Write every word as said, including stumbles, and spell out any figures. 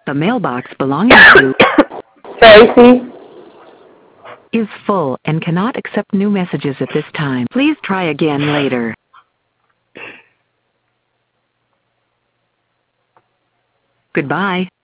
The mailbox belonging to Tracy. is full and cannot accept new messages at this time. Please try again later. Goodbye.